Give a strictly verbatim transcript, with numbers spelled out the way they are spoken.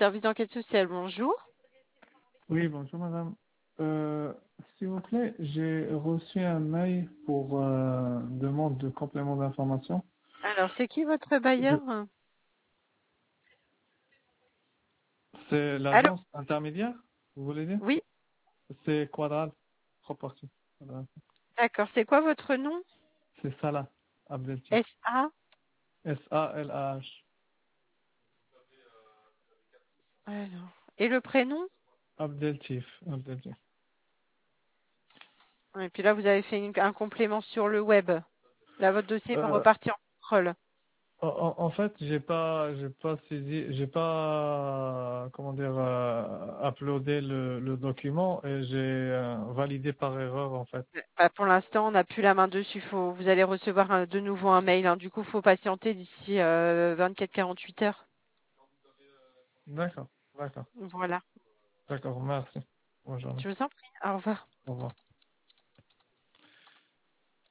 service d'enquête sociale, bonjour. Oui, bonjour madame. Euh, S'il vous plaît, j'ai reçu un mail pour euh, demande de complément d'information. Alors, c'est qui votre Je- bailleur? C'est Allô? l'agence intermédiaire, vous voulez dire? Oui, C'est Quadral Property. Voilà. d'accord. C'est quoi votre nom? C'est Salah Abdeltif. S A. S A L A H. Alors. Et le prénom? Abdeltif. Abdeltif. Et puis là, vous avez fait une- un complément sur le web. Là, votre dossier va Euh, repartir en contrôle. en, en- en fait, j'ai pas, j'ai pas saisi, j'ai pas, comment dire, euh, uploadé le, le document et j'ai euh, validé par erreur en fait. Bah, pour l'instant, on n'a plus la main dessus. Faut, vous allez recevoir un- de nouveau un mail, hein. Du coup, il faut patienter d'ici euh, vingt-quatre à quarante-huit heures. D'accord, d'accord. Voilà. D'accord, merci. Bonne journée. Je vous en prie. Au revoir. Au revoir.